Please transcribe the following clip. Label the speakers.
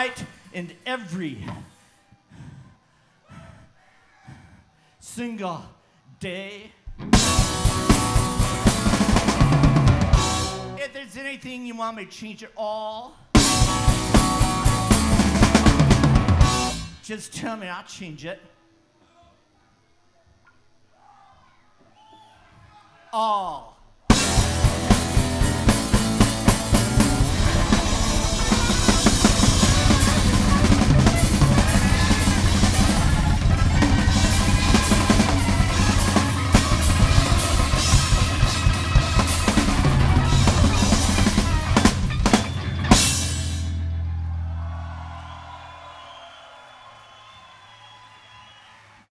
Speaker 1: night and every single day. If there's anything you want me to change at all, just tell me, I'll change it. All.